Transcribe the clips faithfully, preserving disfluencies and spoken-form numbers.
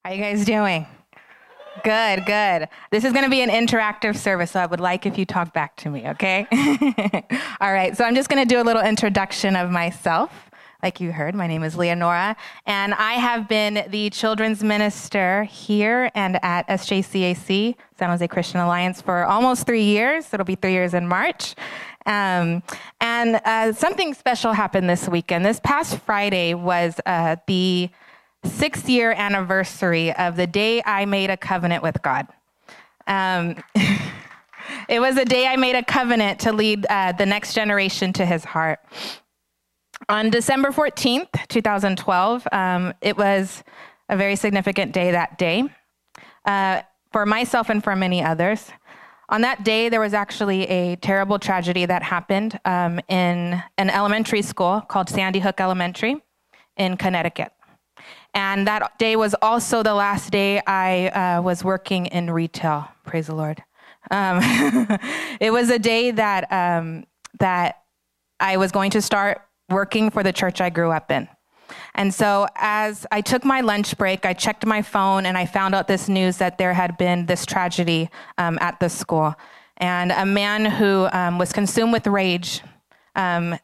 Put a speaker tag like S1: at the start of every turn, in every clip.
S1: How you guys doing? Good, good. This is going to be an interactive service, so I would like if you talk back to me, okay? All right, so I'm just going to do a little introduction of myself. Like you heard, my name is Leonora, and I have been the children's minister here and at S J C A C, San Jose Christian Alliance, for almost three years. It'll be three years in March. Um, and uh, something special happened this weekend. This past Friday was uh, the six-year anniversary of the day I made a covenant with God. Um, it was a day I made a covenant to lead uh, the next generation to his heart. On December fourteenth, twenty twelve, um, it was a very significant day that day uh, for myself and for many others. On that day, there was actually a terrible tragedy that happened um, in an elementary school called Sandy Hook Elementary in Connecticut. And that day was also the last day I uh, was working in retail. Praise the Lord. Um, it was a day that um, that I was going to start working for the church I grew up in. And so as I took my lunch break, I checked my phone and I found out this news that there had been this tragedy um, at the school. And a man who um, was consumed with rage um,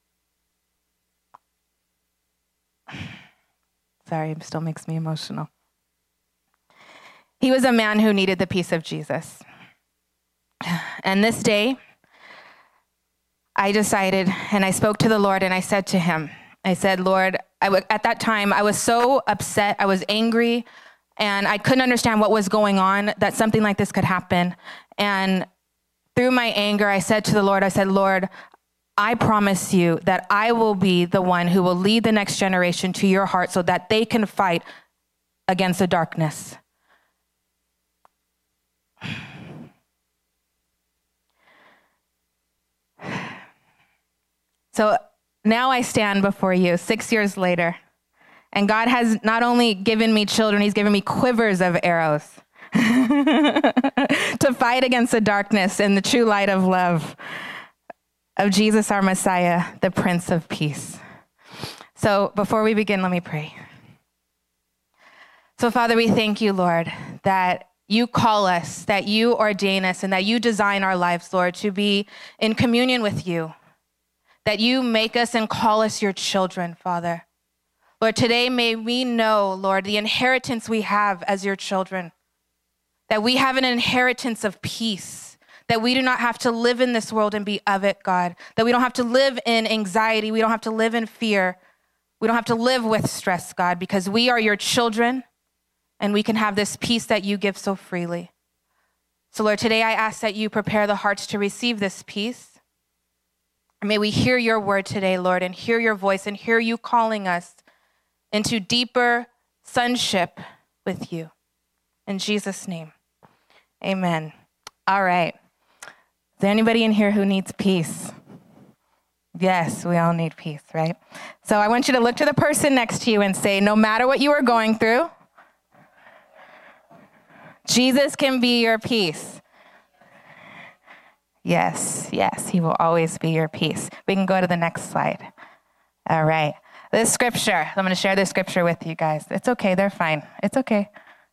S1: Sorry, it still makes me emotional. He was a man who needed the peace of Jesus. And this day, I decided, and I spoke to the Lord, and I said to him, I said, Lord, I w- at that time, I was so upset, I was angry, and I couldn't understand what was going on, that something like this could happen. And through my anger, I said to the Lord, I said, Lord, I promise you that I will be the one who will lead the next generation to your heart so that they can fight against the darkness. So now I stand before you six years later, and God has not only given me children, he's given me quivers of arrows to fight against the darkness in the true light of love of Jesus, our Messiah, the Prince of Peace. So before we begin, let me pray. So Father, we thank you, Lord, that you call us, that you ordain us, and that you design our lives, Lord, to be in communion with you, that you make us and call us your children, Father. Lord, today may we know, Lord, the inheritance we have as your children, that we have an inheritance of peace, that we do not have to live in this world and be of it, God, that we don't have to live in anxiety, we don't have to live in fear, we don't have to live with stress, God, because we are your children and we can have this peace that you give so freely. So Lord, today I ask that you prepare the hearts to receive this peace. And may we hear your word today, Lord, and hear your voice and hear you calling us into deeper sonship with you. In Jesus' name, amen. All right. Is there anybody in here who needs peace? Yes, we all need peace, right? So I want you to look to the person next to you and say, no matter what you are going through, Jesus can be your peace. Yes, yes, he will always be your peace. We can go to the next slide. All right. This scripture, I'm going to share this scripture with you guys. It's okay, they're fine. It's okay.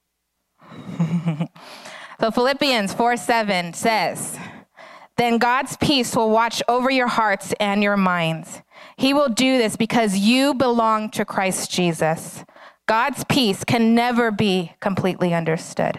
S1: So Philippians four seven says, then God's peace will watch over your hearts and your minds. He will do this because you belong to Christ Jesus. God's peace can never be completely understood.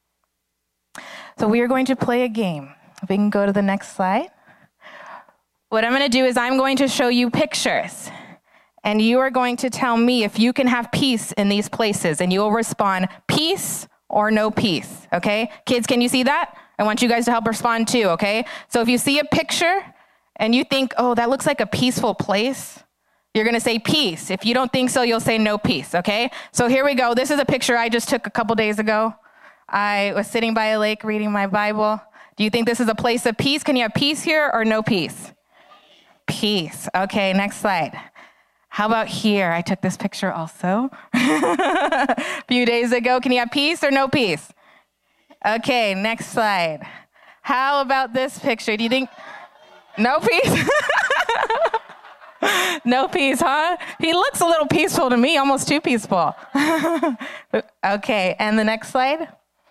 S1: So we are going to play a game. If we can go to the next slide. What I'm going to do is I'm going to show you pictures, and you are going to tell me if you can have peace in these places, and you will respond peace or no peace, okay? Kids, can you see that? I want you guys to help respond too, okay? So if you see a picture and you think, oh, that looks like a peaceful place, you're going to say peace. If you don't think so, you'll say no peace, okay? So here we go. This is a picture I just took a couple days ago. I was sitting by a lake reading my Bible. Do you think this is a place of peace? Can you have peace here or no peace? Peace. Okay, next slide. How about here? I took this picture also a few days ago. Can you have peace or no peace? Okay, next slide. How about this picture? Do you think no peace? No peace, huh? He looks a little peaceful to me, almost too peaceful. Okay, and the next slide.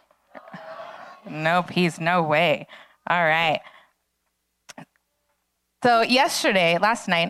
S1: No peace, no way. All right. So yesterday, last night,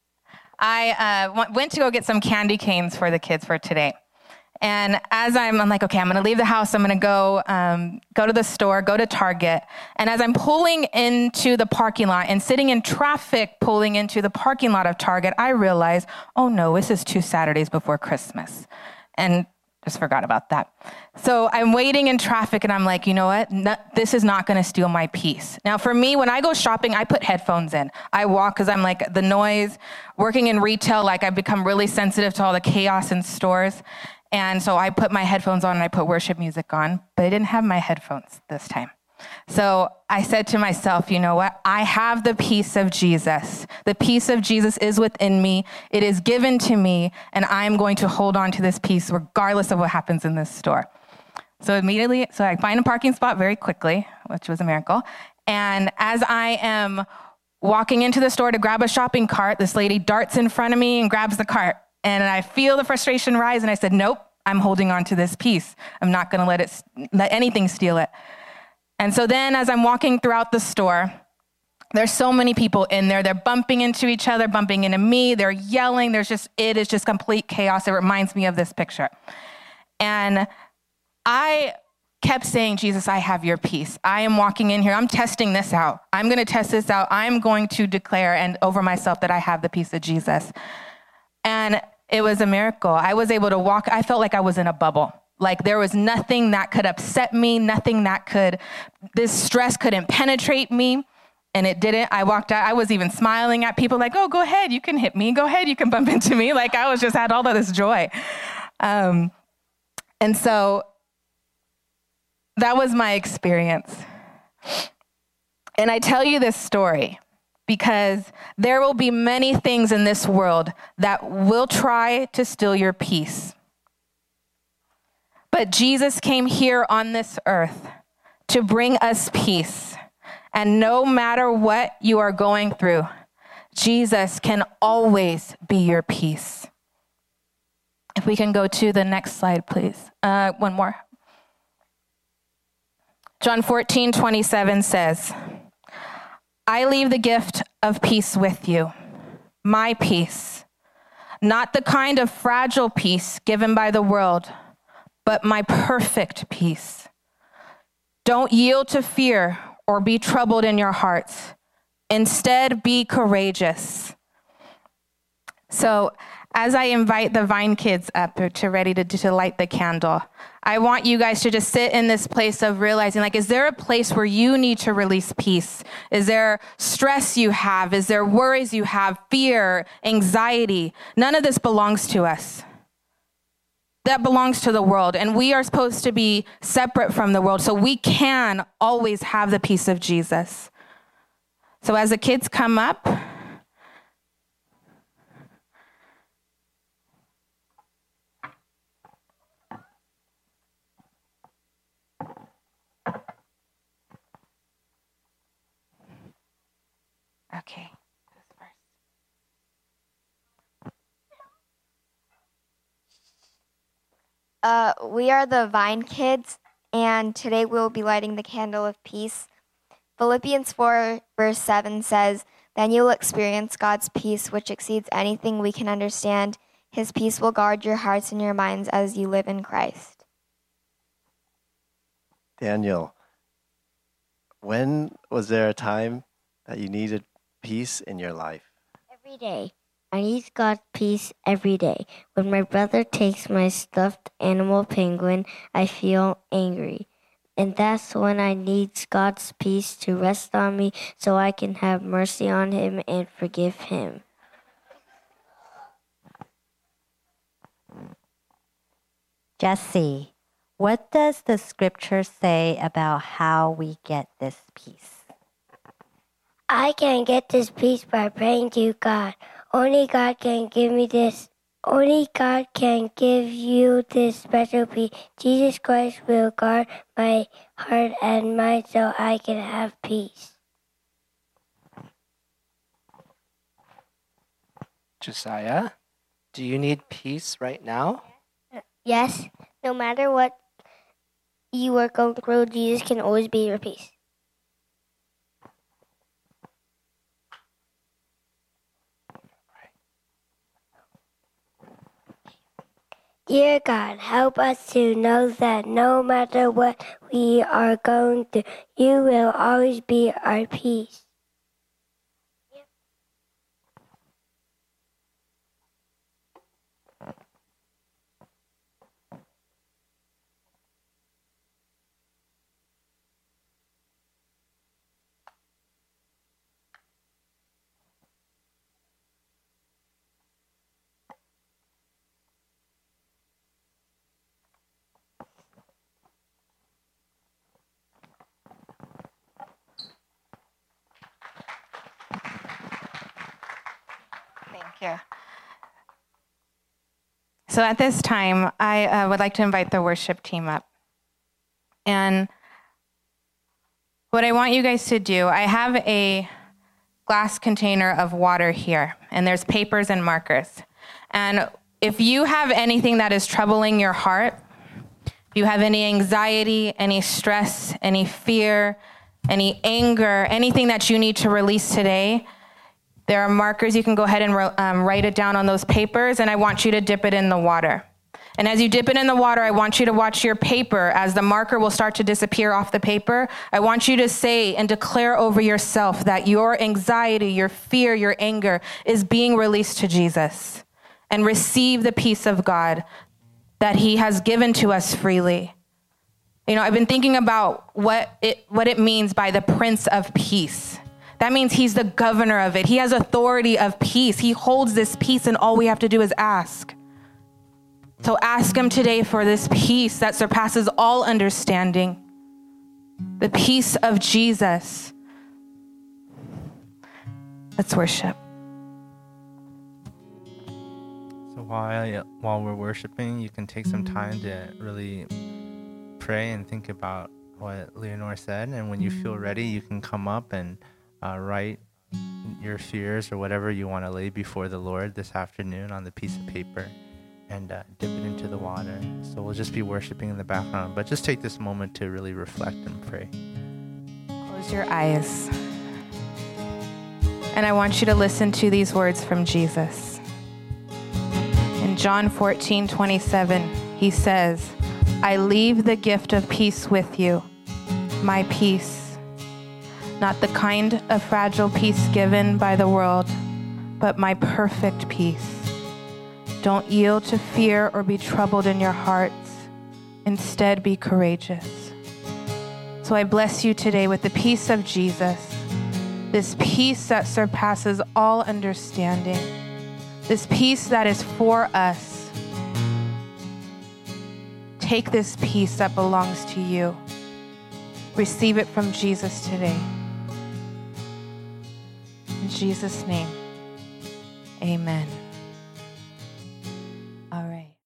S1: I uh, went to go get some candy canes for the kids for today. And as I'm, I'm like, okay, I'm going to leave the house. I'm going to go um, go to the store, go to Target. And as I'm pulling into the parking lot and sitting in traffic pulling into the parking lot of Target, I realize, oh no, this is two Saturdays before Christmas. And just forgot about that. So I'm waiting in traffic and I'm like, you know what? No, this is not going to steal my peace. Now for me, when I go shopping, I put headphones in. I walk because I'm like the noise. Working in retail, like I've become really sensitive to all the chaos in stores. And so I put my headphones on and I put worship music on, but I didn't have my headphones this time. So I said to myself, you know what? I have the peace of Jesus. The peace of Jesus is within me. It is given to me, and I'm going to hold on to this peace regardless of what happens in this store. So immediately, so I find a parking spot very quickly, which was a miracle. And as I am walking into the store to grab a shopping cart, this lady darts in front of me and grabs the cart. And I feel the frustration rise, and I said, nope, I'm holding on to this peace. I'm not going to let it, let anything steal it. And so then as I'm walking throughout the store, there's so many people in there. They're bumping into each other, bumping into me. They're yelling. There's just, it is just complete chaos. It reminds me of this picture. And I kept saying, Jesus, I have your peace. I am walking in here. I'm testing this out. I'm going to test this out. I'm going to declare and over myself that I have the peace of Jesus. And it was a miracle. I was able to walk. I felt like I was in a bubble. Like there was nothing that could upset me, nothing that could, this stress couldn't penetrate me. And it didn't. I walked out. I was even smiling at people like, oh, go ahead. You can hit me. Go ahead. You can bump into me. Like I was just had all of this joy. Um, and so that was my experience. And I tell you this story because there will be many things in this world that will try to steal your peace. But Jesus came here on this earth to bring us peace. And no matter what you are going through, Jesus can always be your peace. If we can go to the next slide, please. Uh, one more. John fourteen twenty-seven says, I leave the gift of peace with you, my peace, not the kind of fragile peace given by the world, but my perfect peace. Don't yield to fear or be troubled in your hearts. Instead, be courageous. So as I invite the Vine kids up to ready to, to light the candle, I want you guys to just sit in this place of realizing, like, is there a place where you need to release peace? Is there stress you have? Is there worries you have, fear, anxiety? None of this belongs to us. That belongs to the world, and we are supposed to be separate from the world, so we can always have the peace of Jesus. So as the kids come up, okay.
S2: Uh, we are the Vine Kids, and today we'll be lighting the candle of peace. Philippians four, verse seven says, then you will experience God's peace, which exceeds anything we can understand. His peace will guard your hearts and your minds as you live in Christ.
S3: Daniel, when was there a time that you needed peace in your life?
S4: Every day. I need God's peace every day. When my brother takes my stuffed animal penguin, I feel angry. And that's when I need God's peace to rest on me so I can have mercy on him and forgive him.
S5: Jesse, what does the scripture say about how we get this peace?
S6: I can get this peace by praying to God. Only God can give me this. Only God can give you this special peace. Jesus Christ will guard my heart and mind so I can have peace.
S7: Josiah, do you need peace right now?
S6: Yes, no matter what you are going through, Jesus can always be your peace. Dear God, help us to know that no matter what we are going through, you will always be our peace.
S1: Thank you. So at this time, I uh, would like to invite the worship team up. And what I want you guys to do, I have a glass container of water here, and there's papers and markers. And if you have anything that is troubling your heart, if you have any anxiety, any stress, any fear, any anger, anything that you need to release today, there are markers. You can go ahead and um, write it down on those papers, and I want you to dip it in the water. And as you dip it in the water, I want you to watch your paper. As the marker will start to disappear off the paper, I want you to say and declare over yourself that your anxiety, your fear, your anger is being released to Jesus, and receive the peace of God that he has given to us freely. You know, I've been thinking about what it, what it means by the Prince of Peace. That means he's the governor of it. He has authority of peace. He holds this peace, and all we have to do is ask. So ask him today for this peace that surpasses all understanding. The peace of Jesus. Let's worship.
S8: So while, while we're worshiping, you can take some time to really pray and think about what Leonore said. And when you feel ready, you can come up and Uh, write your fears or whatever you want to lay before the Lord this afternoon on the piece of paper, and uh, dip it into the water. So we'll just be worshiping in the background, but just take this moment to really reflect and pray.
S1: Close your eyes. And I want you to listen to these words from Jesus. In John fourteen twenty-seven, he says, I leave the gift of peace with you, my peace. Not the kind of fragile peace given by the world, but my perfect peace. Don't yield to fear or be troubled in your hearts. Instead, be courageous. So I bless you today with the peace of Jesus, this peace that surpasses all understanding, this peace that is for us. Take this peace that belongs to you. Receive it from Jesus today. In Jesus' name, amen.